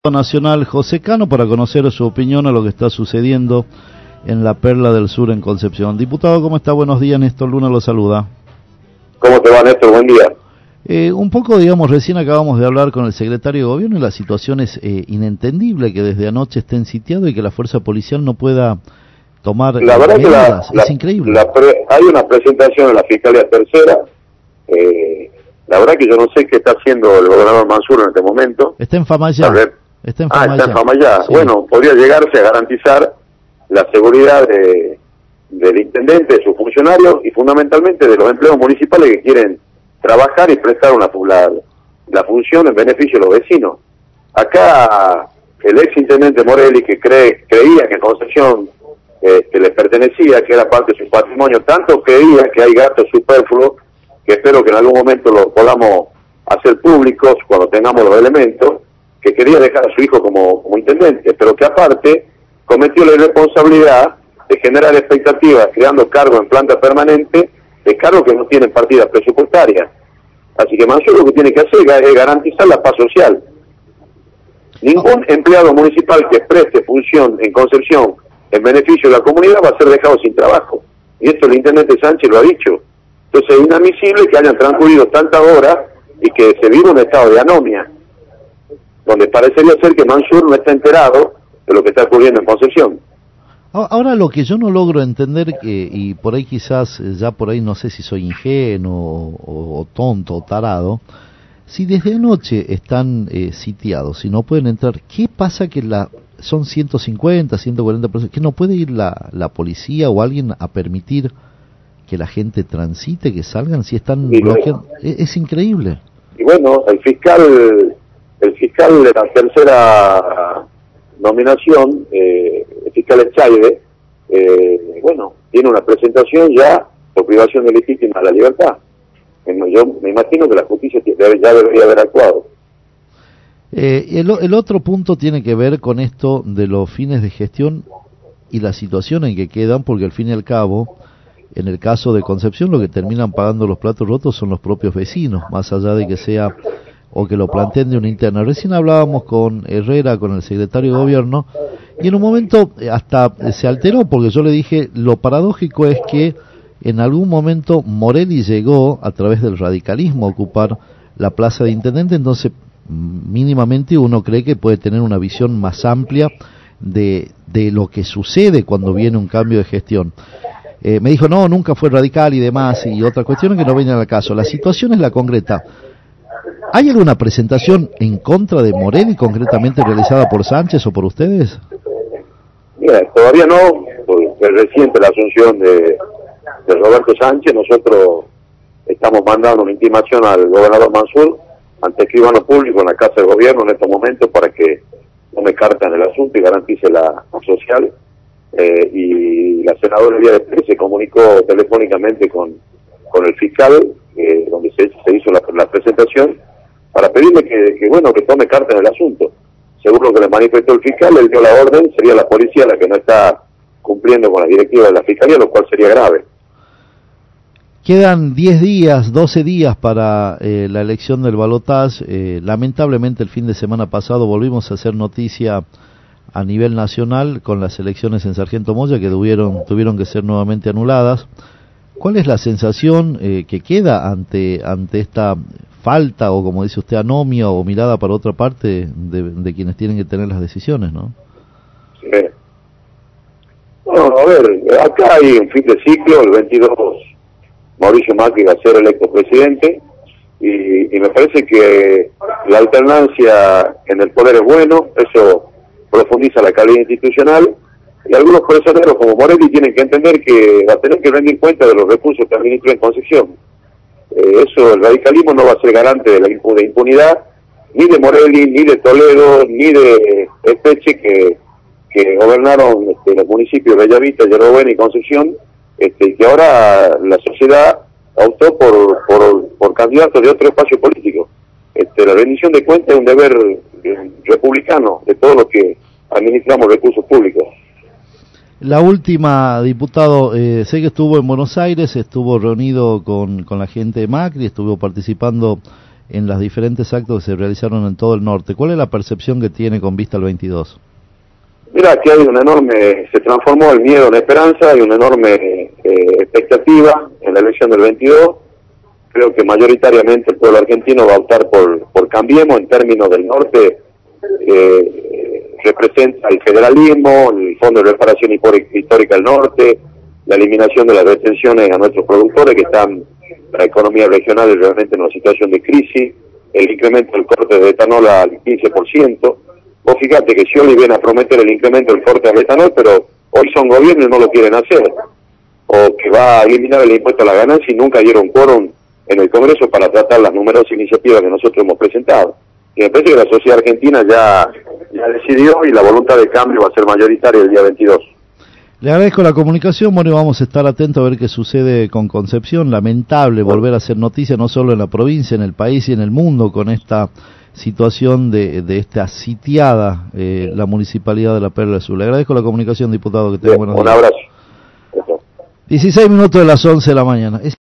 Nacional José Cano para conocer su opinión a lo que está sucediendo en la Perla del Sur en Concepción. Diputado, ¿cómo está? Buenos días, Néstor Luna lo saluda. ¿Cómo te va, Néstor? Buen día. Un poco, recién acabamos de hablar con el secretario de Gobierno y la situación es inentendible que desde anoche estén sitiados y que la fuerza policial no pueda tomar la verdad medidas. Que es increíble. Hay una presentación en la Fiscalía Tercera. La verdad que yo no sé qué está haciendo el gobernador Mansur en este momento. Está en Famayá. Está en Famayá. Sí. Bueno, podría llegarse a garantizar la seguridad del intendente, de sus funcionarios y fundamentalmente de los empleados municipales que quieren trabajar y prestar la función en beneficio de los vecinos. Acá el ex intendente Morelli, que creía que Concepción que le pertenecía, que era parte de su patrimonio, tanto creía que hay gastos superfluos, que espero que en algún momento lo podamos hacer públicos cuando tengamos los elementos, que quería dejar a su hijo como intendente, pero que aparte cometió la irresponsabilidad de generar expectativas, creando cargos en planta permanente, de cargos que no tienen partidas presupuestarias. Así que Mansur lo que tiene que hacer es garantizar la paz social. Ningún empleado municipal que preste función en Concepción en beneficio de la comunidad va a ser dejado sin trabajo. Y esto el intendente Sánchez lo ha dicho. Entonces es inadmisible que hayan transcurrido tantas horas y que se viva un estado de anomia, donde parecería ser que Mansur no está enterado de lo que está ocurriendo en Concepción. Ahora lo que yo no logro entender, y por ahí quizás, ya por ahí no sé si soy ingenuo o tonto o tarado, si desde anoche están sitiados, si no pueden entrar, ¿qué pasa que son 150, 140 personas, que no puede ir la policía o alguien a permitir que la gente transite, que salgan, si están bloqueando? Es increíble. Y bueno, el fiscal de la tercera nominación, el fiscal Echaide, bueno, tiene una presentación ya por privación de legítima de la libertad. Yo me imagino que la justicia ya debería haber actuado. El otro punto tiene que ver con esto de los fines de gestión y la situación en que quedan, porque al fin y al cabo, en el caso de Concepción, lo que terminan pagando los platos rotos son los propios vecinos, más allá de que sea o que lo planteen de una interna. Recién hablábamos con Herrera, con el secretario de Gobierno, y en un momento hasta se alteró, porque yo le dije, lo paradójico es que en algún momento Morelli llegó, a través del radicalismo, a ocupar la plaza de intendente, entonces mínimamente uno cree que puede tener una visión más amplia de lo que sucede cuando viene un cambio de gestión. Me dijo, no, nunca fue radical y demás, y otra cuestión que no viene al caso. La situación es la concreta. ¿Hay alguna presentación en contra de Morelli, concretamente realizada por Sánchez o por ustedes? Mira, todavía no, porque es reciente la asunción de Roberto Sánchez. Nosotros estamos mandando una intimación al gobernador Mansur ante escribano público en la Casa de Gobierno en estos momentos para que tome carta en el asunto y garantice la paz social. Y la senadora el día después se comunicó telefónicamente con el fiscal, donde se hizo la presentación, para pedirle que tome carta en el asunto. Según lo que le manifestó el fiscal, él dio la orden, sería la policía la que no está cumpliendo con la directiva de la fiscalía, lo cual sería grave. Quedan 10 días, 12 días para la elección del balotaje. Lamentablemente el fin de semana pasado volvimos a hacer noticia a nivel nacional con las elecciones en Sargento Moya que tuvieron que ser nuevamente anuladas. ¿Cuál es la sensación que queda ante esta falta, o como dice usted, anomia o mirada para otra parte de quienes tienen que tener las decisiones, no? Sí. Bueno, a ver, acá hay un fin de ciclo, el 22 Mauricio Macri va a ser electo presidente, y me parece que la alternancia en el poder es bueno, eso profundiza la calidad institucional, y algunos personeros como Morelli tienen que entender que va a tener que rendir cuenta de los recursos que administra en Concepción. Eso, el radicalismo no va a ser garante de la impunidad, ni de Morelli, ni de Toledo, ni de Espeche, que gobernaron los municipios de Bellavista, Yerobén y Concepción, que ahora la sociedad optó por candidatos de otro espacio político. La rendición de cuentas es un deber republicano de todos los que administramos recursos públicos. La última, diputado, sé que estuvo en Buenos Aires, estuvo reunido con la gente de Macri, estuvo participando en los diferentes actos que se realizaron en todo el norte. ¿Cuál es la percepción que tiene con vista al 22? Mira, que hay una enorme, se transformó el miedo en esperanza, hay una enorme expectativa en la elección del 22. Creo que mayoritariamente el pueblo argentino va a optar por Cambiemos. En términos del norte, representa el federalismo, el Fondo de Reparación Histórica del Norte, la eliminación de las retenciones a nuestros productores que están, la economía regional es realmente en una situación de crisis, el incremento del corte de etanol al 15%. Vos fíjate que Scioli viene a prometer el incremento del corte al etanol, pero hoy son gobierno y no lo quieren hacer. O que va a eliminar el impuesto a la ganancia y nunca dieron quórum en el Congreso para tratar las numerosas iniciativas que nosotros hemos presentado. Y me parece que la sociedad argentina ya decidió y la voluntad de cambio va a ser mayoritaria el día 22. Le agradezco la comunicación, bueno, vamos a estar atentos a ver qué sucede con Concepción. Lamentable volver a hacer noticia no solo en la provincia, en el país y en el mundo con esta situación de esta sitiada la municipalidad de La Perla Azul. Le agradezco la comunicación, diputado, que tenga buenos días. Un abrazo. 16 minutos de las 11 de la mañana.